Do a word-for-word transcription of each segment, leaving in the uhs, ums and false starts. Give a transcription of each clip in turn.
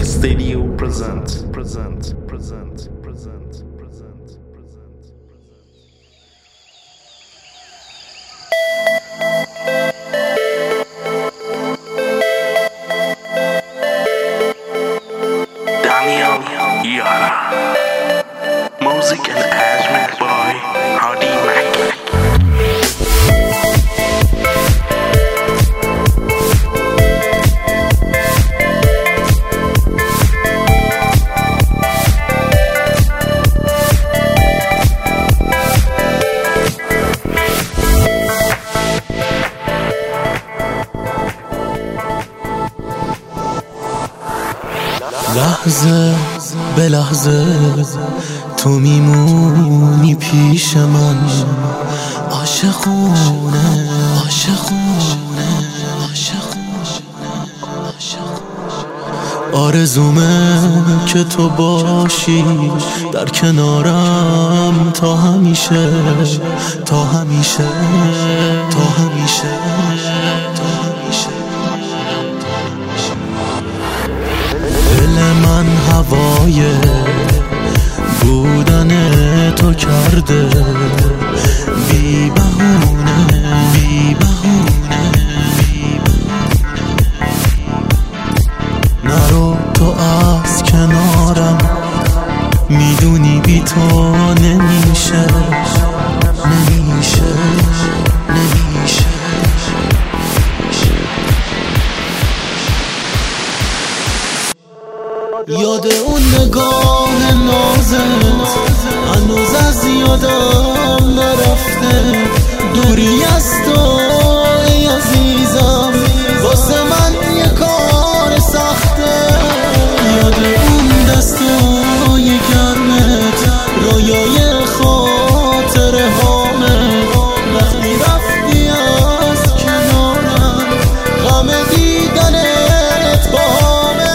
Music Studio present, present, present, present, present, present. Daniel Yara. Music and arrangement by Hardy Mack. لحظه به لحظه تو میمونی پیش من، عاشقونه عاشقونه آرزومه که تو باشی در کنارم تا همیشه تا همیشه تا همیشه تا همیشه. دل من هوای بودن تو کرده، بی بهونه بی بهونه نرو تو از کنارم، میدونی بی تو نمیشه نمیشه نمیشه. یاد اون نگاه نازت هنوز از یادم نرفته، دوری از تو ای عزیزم واسه من یه کار سخته. یاد اون دستای گرمت رویای خاطره هامه، وقتی رفتی از کنارم غم دیدنت بامه.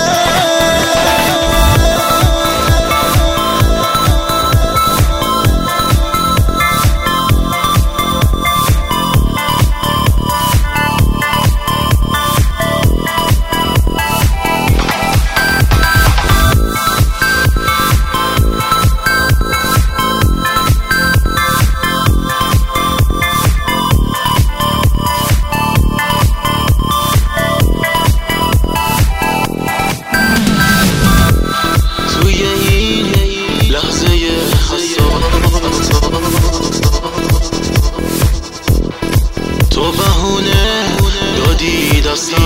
تو بهونه دادی دستم،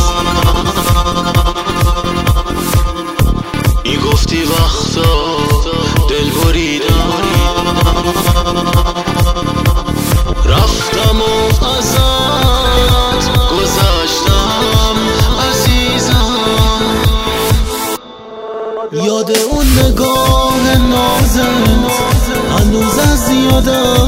میگفتی وقتا دل بریدم، رفتم و ازت گذشتم عزیزم. یاد اون نگاه نازت هنوز از یادم